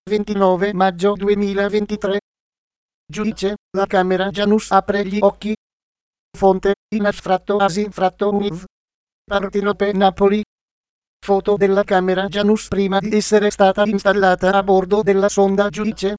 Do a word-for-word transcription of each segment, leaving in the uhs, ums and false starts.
ventinove maggio duemilaventitré. Giudice, la Camera Janus apre gli occhi. Fonte, in astratto Asinfratto Univ. Partenope Napoli. Foto della Camera Janus prima di essere stata installata a bordo della sonda Giudice.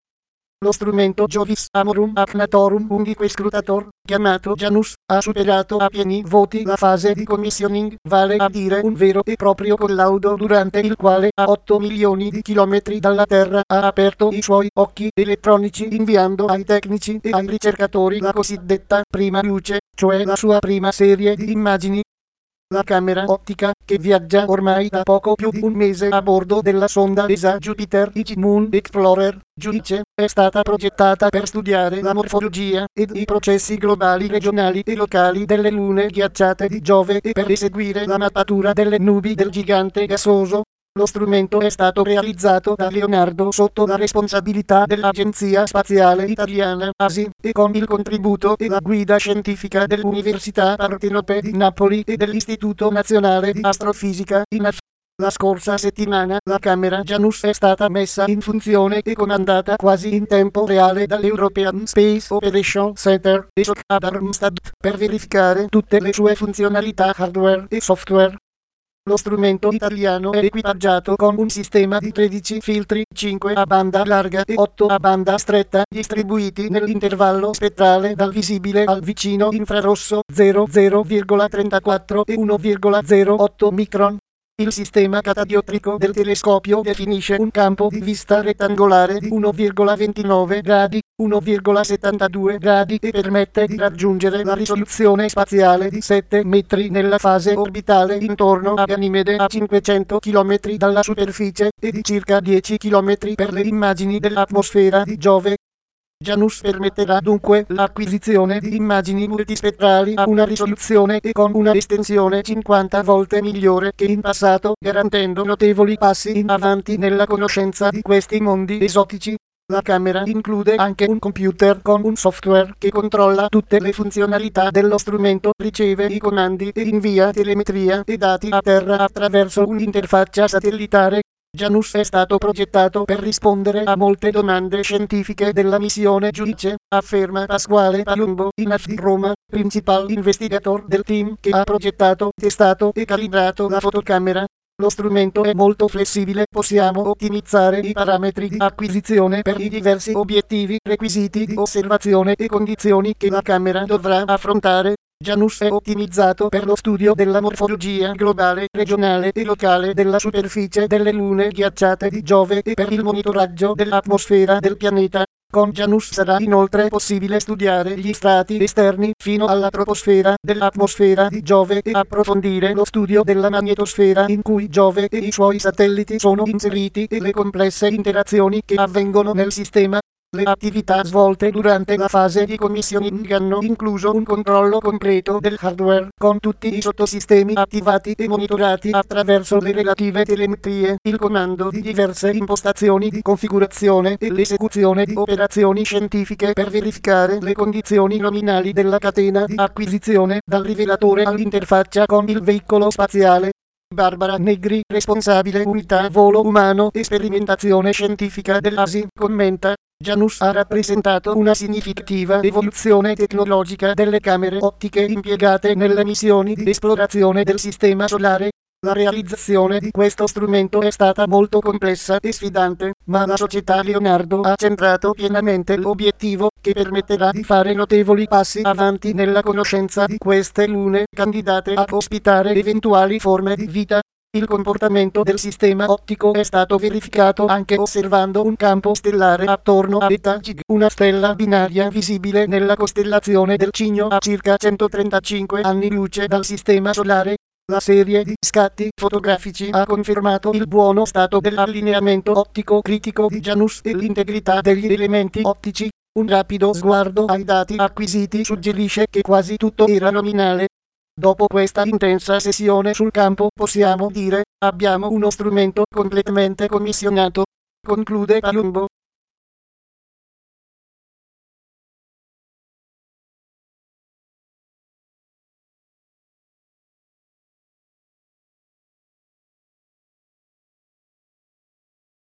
Lo strumento Jovis Amorum Acnatorum Undique Scrutator, chiamato Janus, ha superato a pieni voti la fase di commissioning, vale a dire un vero e proprio collaudo durante il quale a otto milioni di chilometri dalla Terra ha aperto i suoi occhi elettronici inviando ai tecnici e ai ricercatori la cosiddetta prima luce, cioè la sua prima serie di immagini. La camera ottica, che viaggia ormai da poco più di un mese a bordo della sonda E S A Jupiter Icy Moon Explorer, Giudice, è stata progettata per studiare la morfologia ed i processi globali regionali e locali delle lune ghiacciate di Giove e per eseguire la mappatura delle nubi del gigante gassoso. Lo strumento è stato realizzato da Leonardo sotto la responsabilità dell'Agenzia Spaziale Italiana A S I e con il contributo e la guida scientifica dell'Università Partenope di Napoli e dell'Istituto Nazionale di Astrofisica I N A F. La scorsa settimana la Camera Janus è stata messa in funzione e comandata quasi in tempo reale dall'European Space Operations Center E S O C a Darmstadt per verificare tutte le sue funzionalità hardware e software. Lo strumento italiano è equipaggiato con un sistema di tredici filtri, cinque a banda larga e otto a banda stretta, distribuiti nell'intervallo spettrale dal visibile al vicino infrarosso zero virgola trentaquattro e uno virgola zero otto micron. Il sistema catadiotrico del telescopio definisce un campo di vista rettangolare di uno virgola ventinove gradi, uno virgola settantadue gradi e permette di raggiungere la risoluzione spaziale di sette metri nella fase orbitale intorno a Ganimede a cinquecento chilometri dalla superficie e di circa dieci chilometri per le immagini dell'atmosfera di Giove. Janus permetterà dunque l'acquisizione di immagini multispettrali a una risoluzione e con una estensione cinquanta volte migliore che in passato, garantendo notevoli passi in avanti nella conoscenza di questi mondi esotici. La camera include anche un computer con un software che controlla tutte le funzionalità dello strumento, riceve i comandi e invia telemetria e dati a terra attraverso un'interfaccia satellitare. Janus è stato progettato per rispondere a molte domande scientifiche della missione Giudice, afferma Pasquale Palumbo, I N A F di Roma, principal investigator del team che ha progettato, testato e calibrato la fotocamera. Lo strumento è molto flessibile, possiamo ottimizzare i parametri di acquisizione per i diversi obiettivi, requisiti di osservazione e condizioni che la camera dovrà affrontare. Janus è ottimizzato per lo studio della morfologia globale, regionale e locale della superficie delle lune ghiacciate di Giove e per il monitoraggio dell'atmosfera del pianeta. Con Janus sarà inoltre possibile studiare gli strati esterni fino alla troposfera dell'atmosfera di Giove e approfondire lo studio della magnetosfera in cui Giove e i suoi satelliti sono inseriti e le complesse interazioni che avvengono nel sistema. Le attività svolte durante la fase di commissioning hanno incluso un controllo concreto del hardware, con tutti i sottosistemi attivati e monitorati attraverso le relative telemetrie, il comando di diverse impostazioni di configurazione e l'esecuzione di operazioni scientifiche per verificare le condizioni nominali della catena di acquisizione, dal rivelatore all'interfaccia con il veicolo spaziale. Barbara Negri, responsabile unità volo umano e sperimentazione scientifica dell'A S I, commenta: Janus ha rappresentato una significativa evoluzione tecnologica delle camere ottiche impiegate nelle missioni di esplorazione del Sistema Solare. La realizzazione di questo strumento è stata molto complessa e sfidante, ma la società Leonardo ha centrato pienamente l'obiettivo, che permetterà di fare notevoli passi avanti nella conoscenza di queste lune, candidate a ospitare eventuali forme di vita. Il comportamento del sistema ottico è stato verificato anche osservando un campo stellare attorno a Eta Gig, una stella binaria visibile nella costellazione del Cigno a circa centotrentacinque anni luce dal Sistema Solare. La serie di scatti fotografici ha confermato il buono stato dell'allineamento ottico critico di Janus e l'integrità degli elementi ottici. Un rapido sguardo ai dati acquisiti suggerisce che quasi tutto era nominale. Dopo questa intensa sessione sul campo possiamo dire, abbiamo uno strumento completamente commissionato. Conclude Palumbo.